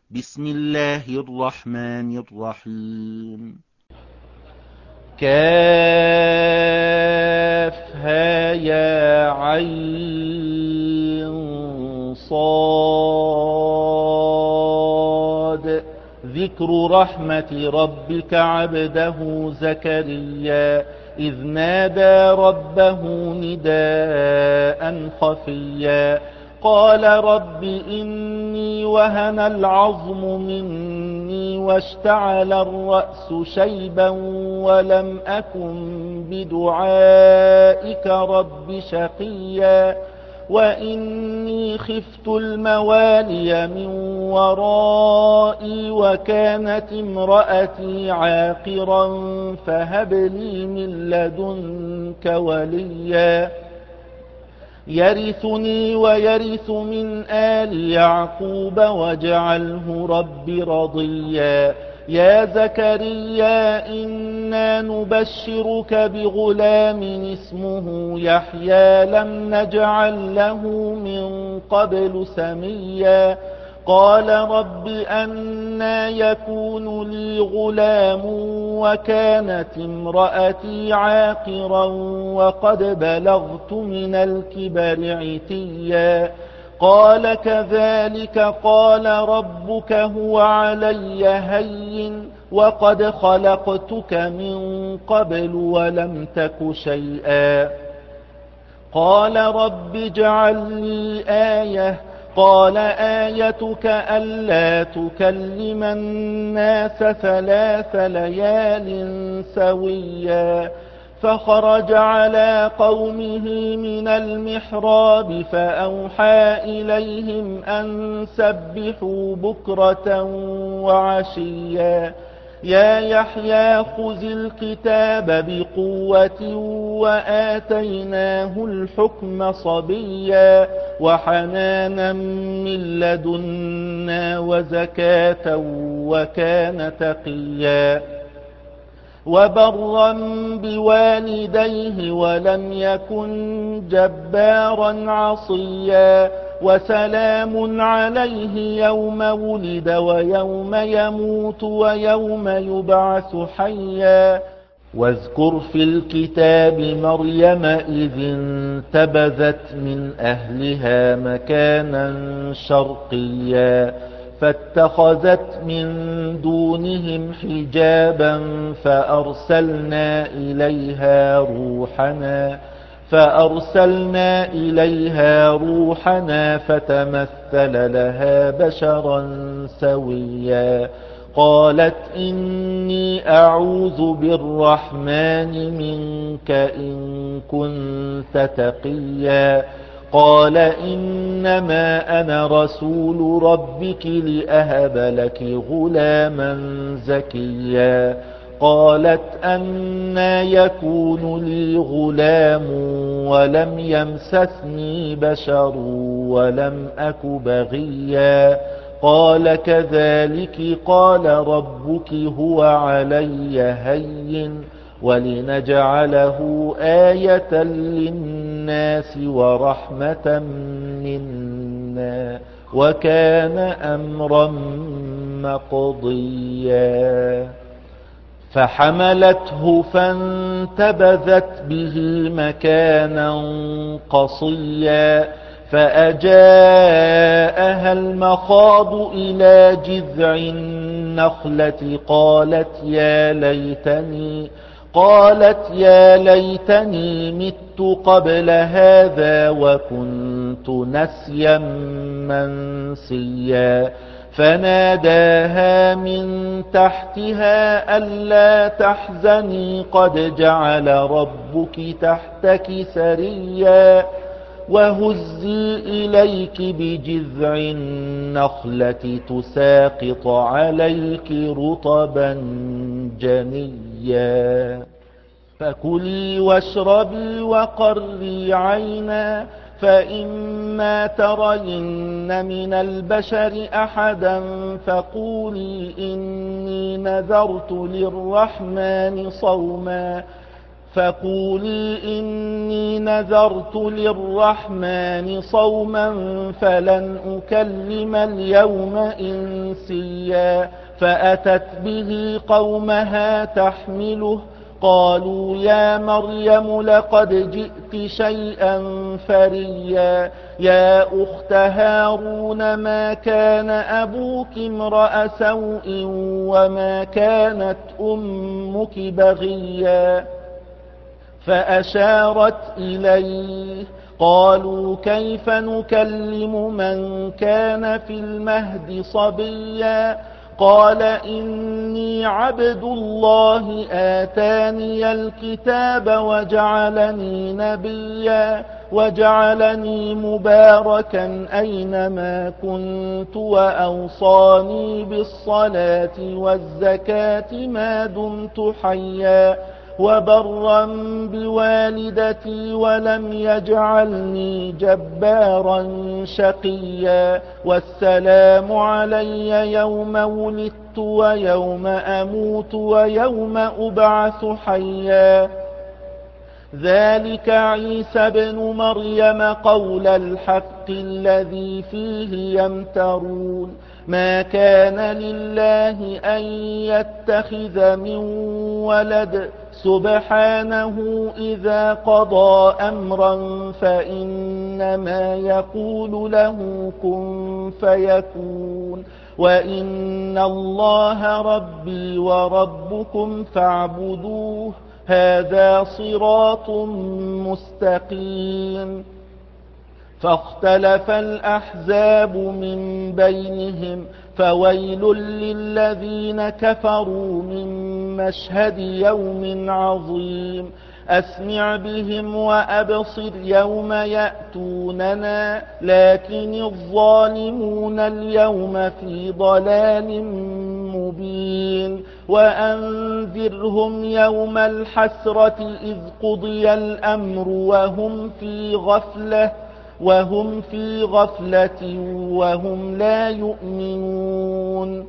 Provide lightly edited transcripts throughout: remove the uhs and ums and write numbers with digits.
بسم الله الرحمن الرحيم. كافها يا عين صاد ذكر رحمة ربك عبده زكريا إذ نادى ربه نداء خفيا قال رب إني وهن العظم مني واشتعل الرأس شيبا ولم أكن بدعائك رب شقيا وإني خفت الموالي من ورائي وكانت امرأتي عاقرا فهب لي من لدنك وليا يرثني ويرث من آل يعقوب واجعله رب رضيا يا زكريا إنا نبشرك بغلام اسمه يحيى لم نجعل له من قبل سميا قال رب أنى يكون لي غلام وكانت امرأتي عاقرا وقد بلغت من الكبر عتيا قال كذلك قال ربك هو علي هين وقد خلقتك من قبل ولم تك شيئا قال رب اجعل لي آية قال آيتك ألا تكلم الناس 3 ليال سويا فخرج على قومه من المحراب فأوحى إليهم أن سبحوا بكرة وعشيا يا يحيى خذ الكتاب بقوة وآتيناه الحكم صبيا وحنانا من لدنا وزكاة وكان تقيا وبرا بوالديه ولم يكن جبارا عصيا وسلام عليه يوم ولد ويوم يموت ويوم يبعث حيا واذكر في الكتاب مريم إذ انتبذت من أهلها مكانا شرقيا فاتخذت من دونهم حجابا فأرسلنا إليها روحنا فتمثل لها بشرا سويا قالت إني أعوذ بالرحمن منك إن كنت تقيا قال إنما أنا رسول ربك لأهب لك غلاما زكيا قالت أنى يكون لي غلام ولم يمسسني بشر ولم أك بغيا قال كذلك قال ربك هو علي هين ولنجعله آية للناس ورحمة منا وكان أمرا مقضيا فحملته فانتبذت به مكانا قصيا فأجاءها المخاض إلى جذع النخلة قالت يا ليتني مت قبل هذا وكنت نسيا منسيا فناداها من تحتها ألا تحزني قد جعل ربك تحتك سريا وهزي إليك بجذع النخلة تساقط عليك رطبا جنيا فكلي واشربي وقري عينا فإما ترين من البشر أحدا فقولي إني نذرت للرحمن صوما فقولي إني نذرت للرحمن صوما فلن أكلم اليوم إنسيا. فأتت به قومها تحمله قالوا يا مريم لقد جئت شيئا فريا. يا أخت هارون ما كان أبوك امرأ سوء وما كانت أمك بغيا. فأشارت إليه قالوا كيف نكلم من كان في المهد صبيا. قال إني عبد الله آتاني الكتاب وجعلني نبيا وجعلني مباركا أينما كنت وأوصاني بالصلاة والزكاة ما دمت حيا وبرا بوالدتي ولم يجعلني جبارا شقيا. والسلام علي يوم ولدت ويوم أموت ويوم أبعث حيا. ذلك عيسى بن مريم قول الحق الذي فيه يمترون. ما كان لله أن يتخذ من ولد سبحانه إذا قضى أمرا فإنما يقول له كن فيكون. وإن الله ربي وربكم فاعبدوه هذا صراط مستقيم. فاختلف الأحزاب من بينهم فويل للذين كفروا من مشهد يوم عظيم. أسمع بهم وأبصر يوم يأتوننا لكن الظالمون اليوم في ضلال مبين. وأنذرهم يوم الحسرة إذ قضي الأمر وهم في غفلة وهم لا يؤمنون.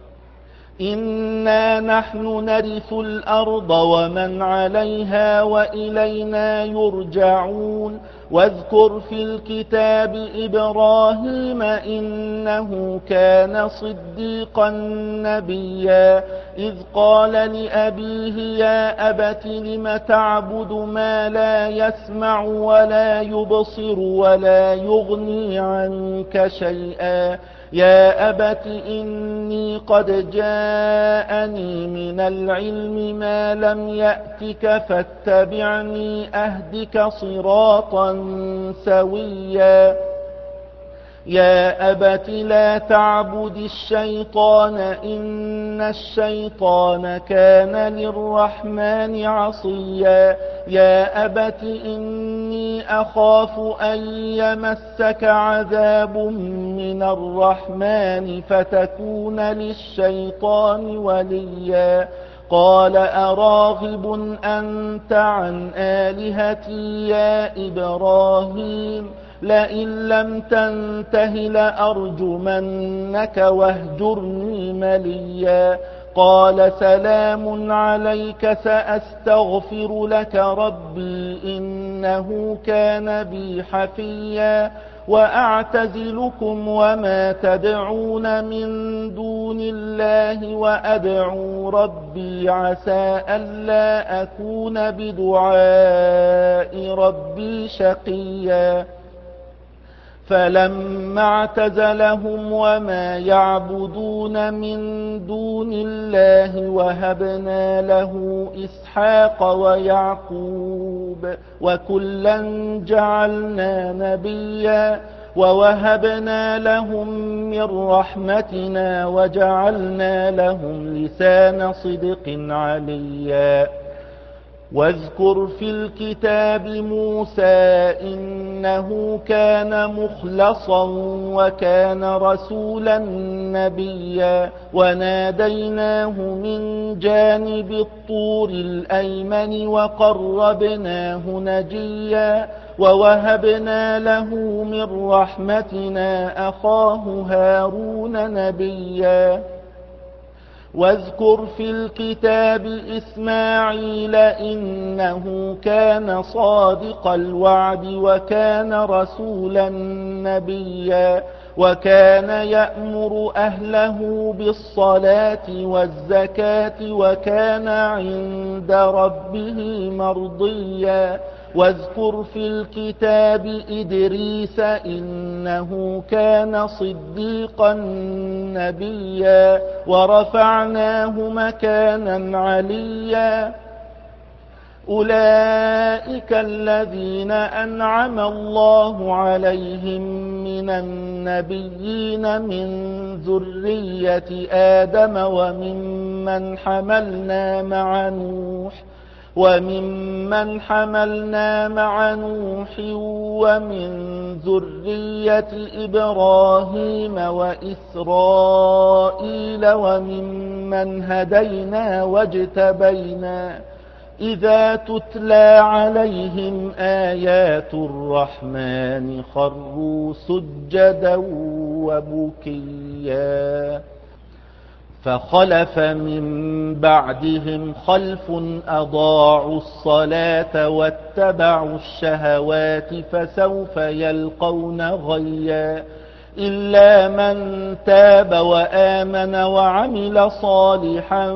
إنا نحن نرث الأرض ومن عليها وإلينا يرجعون. واذكر في الكتاب إبراهيم إنه كان صديقا نبيا. إذ قال لأبيه يا أبت لم تعبد ما لا يسمع ولا يبصر ولا يغني عنك شيئا. يا أبت إني قد جاءني من العلم ما لم يأتك فاتبعني أهدك صراطا سويا. يا أبت لا تعبد الشيطان إن الشيطان كان للرحمن عصيا. يا أبت إني أخاف أن يمسك عذاب من الرحمن فتكون للشيطان وليا. قال أراغب أنت عن آلهتي يا إبراهيم لئن لم تنته لأرجمنك واهجرني مليا. قال سلام عليك سأستغفر لك ربي إنه كان بي حفيا. وأعتزلكم وما تدعون من دون الله وأدعو ربي عسى ألا أكون بدعاء ربي شقيا. فلما اعتزلهم وما يعبدون من دون الله وهبنا له إسحاق ويعقوب وكلا جعلنا نبيا. ووهبنا لهم من رحمتنا وجعلنا لهم لسان صدق عليا. واذكر في الكتاب موسى إنه كان مخلصا وكان رسولا نبيا. وناديناه من جانب الطور الأيمن وقربناه نجيا. ووهبنا له من رحمتنا أخاه هارون نبيا. واذكر في الكتاب إسماعيل إنه كان صادق الوعد وكان رسولا نبيا وكان يأمر أهله بالصلاة والزكاة وكان عند ربه مرضيا واذكر في الكتاب إدريس إنه كان صديقا نبيا ورفعناه مكانا عليا أولئك الذين أنعم الله عليهم من النبيين من ذرية آدم وممن حملنا مع نوح ومن ذرية إبراهيم وإسرائيل وممن هدينا واجتبينا إذا تتلى عليهم آيات الرحمن خروا سجدا وبكيا فخلف من بعدهم خلف أضاعوا الصلاة واتبعوا الشهوات فسوف يلقون غيا إلا من تاب وآمن وعمل صالحا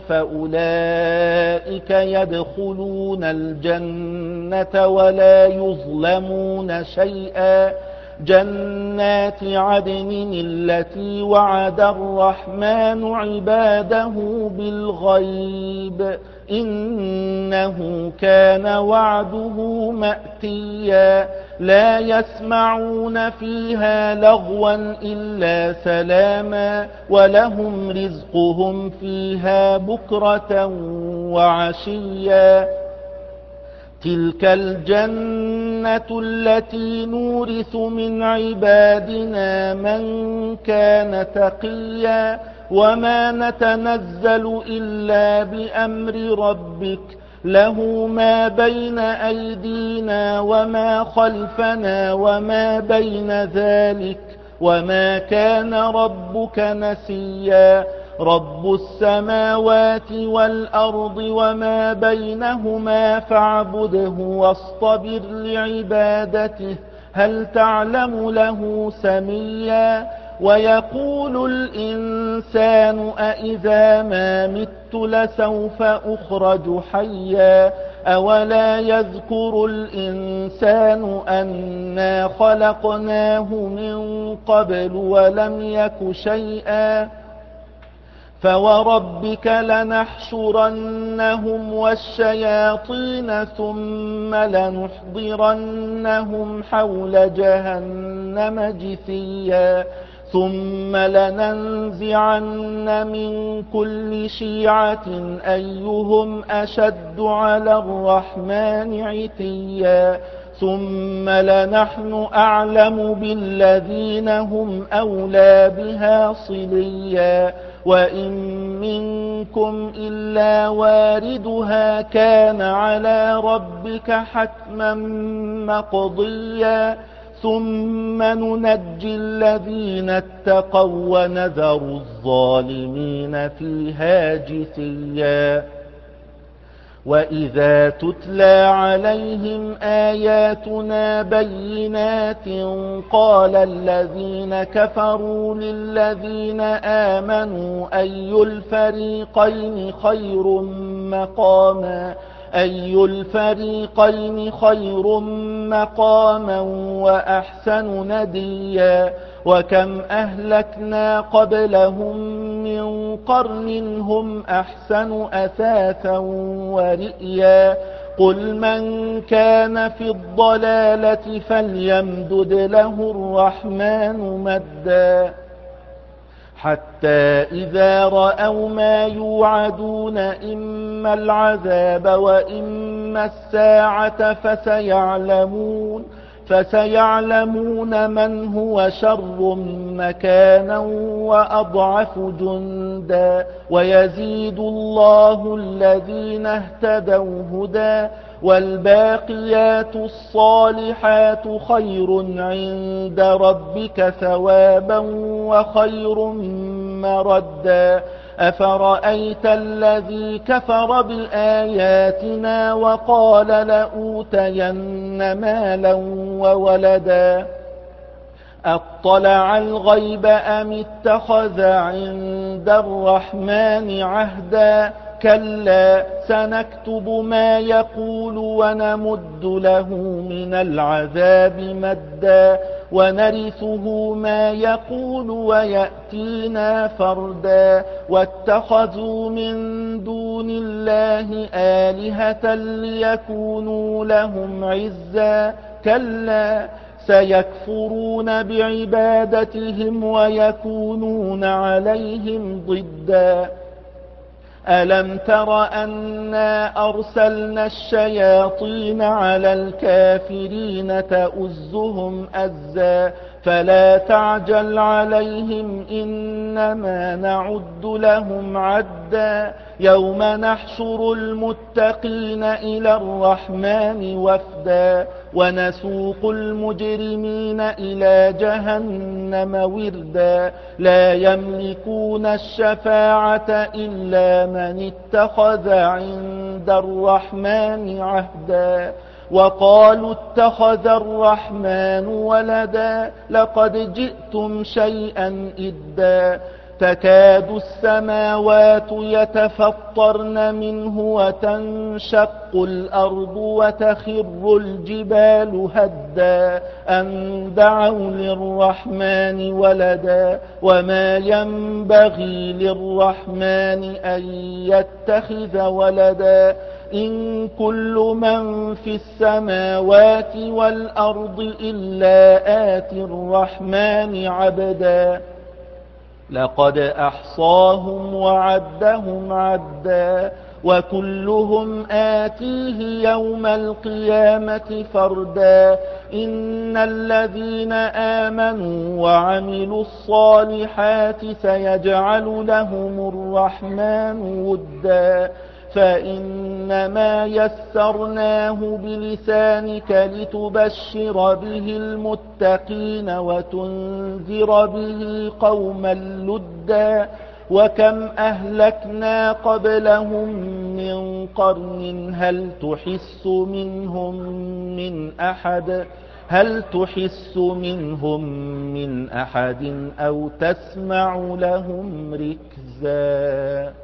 فأولئك يدخلون الجنة ولا يظلمون شيئا جنات عدن التي وعد الرحمن عباده بالغيب إنه كان وعده مأتيا لا يسمعون فيها لغوا إلا سلاما ولهم رزقهم فيها بكرة وعشيا تلك الجنة التي نورث من عبادنا من كان تقيا وما نتنزل إلا بأمر ربك له ما بين أيدينا وما خلفنا وما بين ذلك وما كان ربك نسيا رب السماوات والأرض وما بينهما فاعبده واصطبر لعبادته هل تعلم له سميا ويقول الإنسان أإذا ما مت لسوف أخرج حيا أولا يذكر الإنسان أنا خلقناه من قبل ولم يك شيئا فوربك لنحشرنهم والشياطين ثم لنحضرنهم حول جهنم جثيا ثم لننزعن من كل شيعة أيهم أشد على الرحمن عتيا ثم لنحن أعلم بالذين هم أولى بها صليا وإن منكم إلا واردها كان على ربك حتما مقضيا ثم ننجي الذين اتقوا ونذر الظالمين فيها جثيا وإذا تتلى عليهم آياتنا بينات قال الذين كفروا للذين آمنوا أي الفريقين خير مقاما وأحسن نديا وكم أهلكنا قبلهم من قرن هم أحسن أثاثا ورئيا قل من كان في الضلالة فليمدد له الرحمن مدا حتى إذا رأوا ما يوعدون إما العذاب وإما الساعة فسيعلمون من هو شر مكانا وأضعف جندا ويزيد الله الذين اهتدوا هدى والباقيات الصالحات خير عند ربك ثوابا وخير مردا أفرأيت الذي كفر بآياتنا وقال لأوتين مالا وولدا أطلع الغيب أم اتخذ عند الرحمن عهدا كلا سنكتب ما يقول ونمد له من العذاب مدا ونرثه ما يقول ويأتينا فردا واتخذوا من دون الله آلهة ليكونوا لهم عزا كلا سيكفرون بعبادتهم ويكونون عليهم ضدا ألم تر أنا أرسلنا الشياطين على الكافرين تؤزهم أزا فلا تعجل عليهم إنما نعد لهم عدا يوم نحشر المتقين إلى الرحمن وفدا ونسوق المجرمين إلى جهنم وردا لا يملكون الشفاعة إلا من اتخذ عند الرحمن عهدا وقالوا اتخذ الرحمن ولدا لقد جئتم شيئا إدا تكاد السماوات يتفطرن منه وتنشق الأرض وتخر الجبال هدا أن دعوا للرحمن ولدا وما ينبغي للرحمن أن يتخذ ولدا إن كل من في السماوات والأرض إلا آتي الرحمن عبدا لقد أحصاهم وعدهم عدا وكلهم آتيه يوم القيامة فردا إن الذين آمنوا وعملوا الصالحات سيجعل لهم الرحمن ودا فإنما يسرناه بلسانك لتبشر به المتقين وتنذر به قوما لدا وكم أهلكنا قبلهم من قرن هل تحس منهم من أحد أو تسمع لهم ركزا